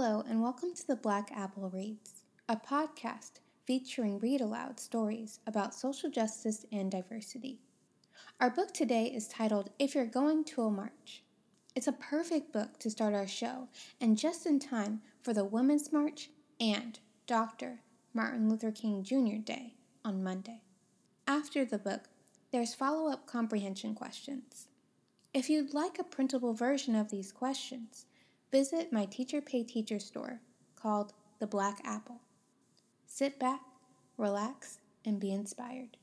Hello, and welcome to the Black Apple Reads, a podcast featuring read-aloud stories about social justice and diversity. Our book today is titled If You're Going to a March. It's a perfect book to start our show, and just in time for the Women's March and Dr. Martin Luther King Jr. Day on Monday. After the book, there's follow-up comprehension questions. If you'd like a printable version of these questions, visit my Teacher Pay Teacher store called The Black Apple. Sit back, relax, and be inspired.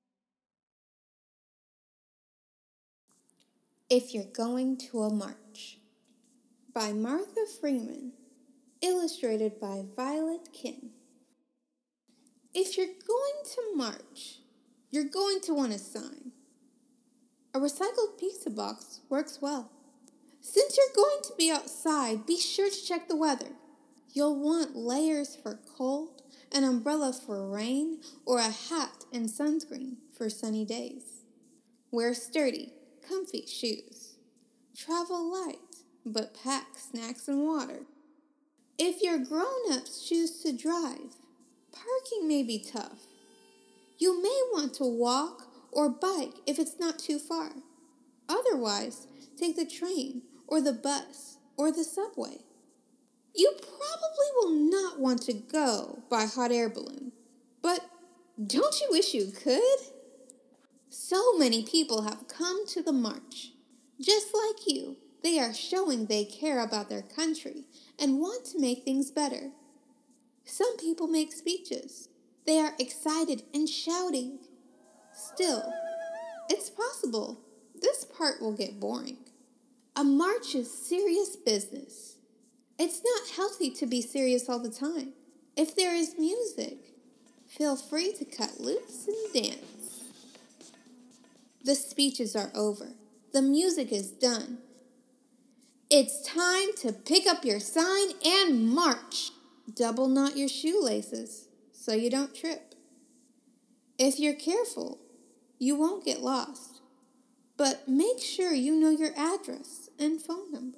If You're Going to a March by Martha Freeman, illustrated by Violet Kim. If you're going to march, you're going to want a sign. A recycled pizza box works well. Since you're going to be outside, be sure to check the weather. You'll want layers for cold, an umbrella for rain, or a hat and sunscreen for sunny days. Wear sturdy, comfy shoes. Travel light, but pack snacks and water. If your grown-ups choose to drive, parking may be tough. You may want to walk or bike if it's not too far. Otherwise, take the train or the bus or the subway. You probably will not want to go by hot air balloon, but don't you wish you could? So many people have come to the march. Just like you, they are showing they care about their country and want to make things better. Some people make speeches. They are excited and shouting. Still, it's possible this part will get boring. A march is serious business. It's not healthy to be serious all the time. If there is music, feel free to cut loose and dance. The speeches are over. The music is done. It's time to pick up your sign and march. Double knot your shoelaces so you don't trip. If you're careful, you won't get lost. But make sure you know your address and phone number.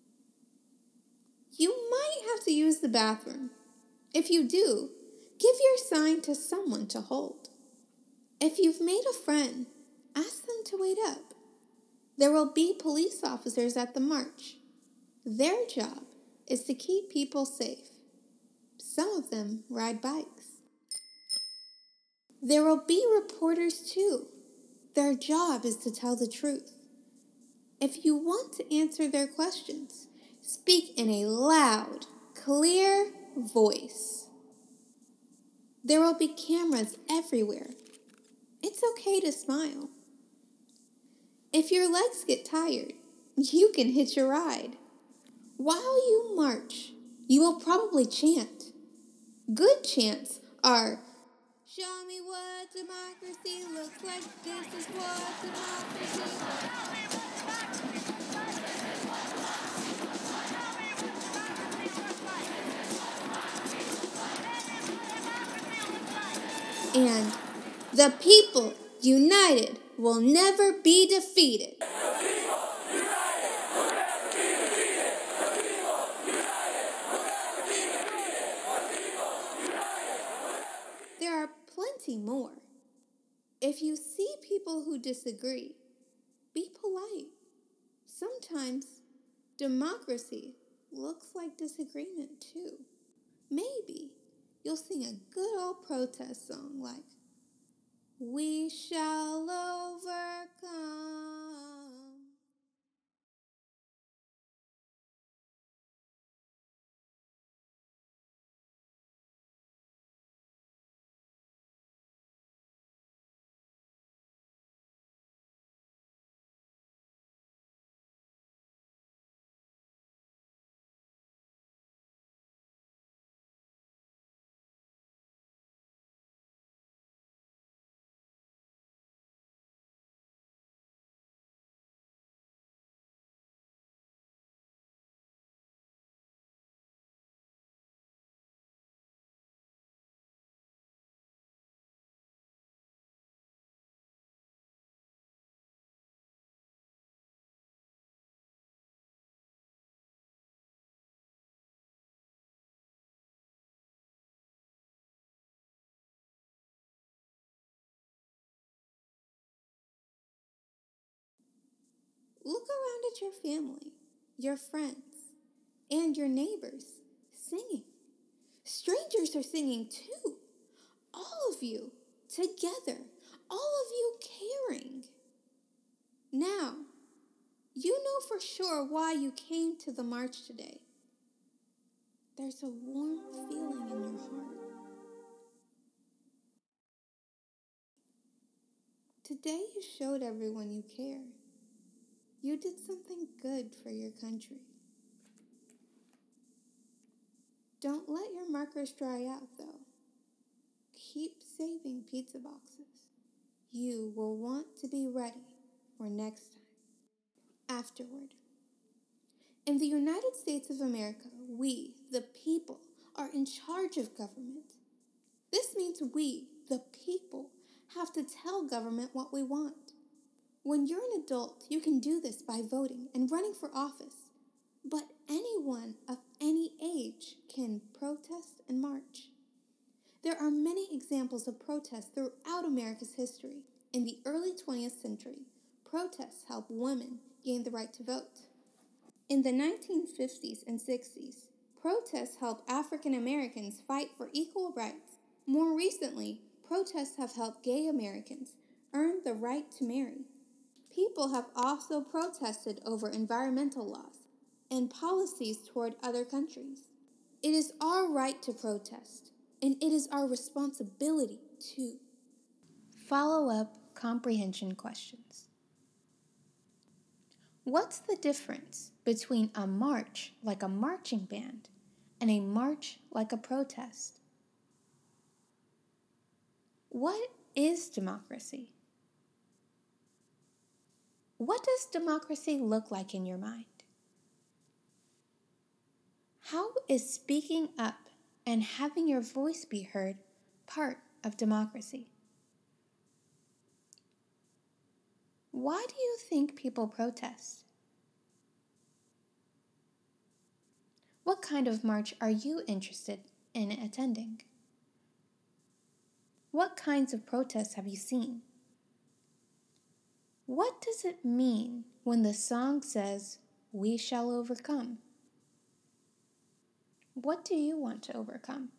You might have to use the bathroom. If you do, give your sign to someone to hold. If you've made a friend, ask them to wait up. There will be police officers at the march. Their job is to keep people safe. Some of them ride bikes. There will be reporters too. Their job is to tell the truth. If you want to answer their questions, speak in a loud, clear voice. There will be cameras everywhere. It's okay to smile. If your legs get tired, you can hitch a ride. While you march, you will probably chant. Good chants are, "Show me what democracy looks like. This is what democracy looks like." And the people united will never be defeated. There are plenty more. If you see people who disagree, be polite. Sometimes democracy looks like disagreement too. Maybe you'll sing a good old protest song like, "We shall overcome." Look around at your family, your friends, and your neighbors singing. Strangers are singing too. All of you together, all of you caring. Now, you know for sure why you came to the march today. There's a warm feeling in your heart. Today you showed everyone you care. You did something good for your country. Don't let your markers dry out, though. Keep saving pizza boxes. You will want to be ready for next time. Afterward. In the United States of America, we, the people, are in charge of government. This means we, the people, have to tell government what we want. When you're an adult, you can do this by voting and running for office. But anyone of any age can protest and march. There are many examples of protests throughout America's history. In the early 20th century, protests helped women gain the right to vote. In the 1950s and 60s, protests helped African Americans fight for equal rights. More recently, protests have helped gay Americans earn the right to marry. People have also protested over environmental laws and policies toward other countries. It is our right to protest, and it is our responsibility too. Follow-up comprehension questions. What's the difference between a march like a marching band and a march like a protest? What is democracy? What does democracy look like in your mind? How is speaking up and having your voice be heard part of democracy? Why do you think people protest? What kind of march are you interested in attending? What kinds of protests have you seen? What does it mean when the song says, "We shall overcome"? What do you want to overcome?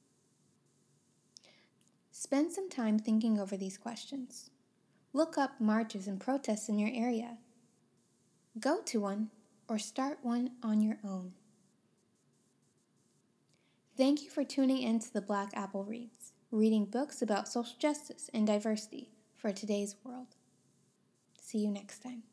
Spend some time thinking over these questions. Look up marches and protests in your area. Go to one or start one on your own. Thank you for tuning in to the Black Apple Reads, reading books about social justice and diversity for today's world. See you next time.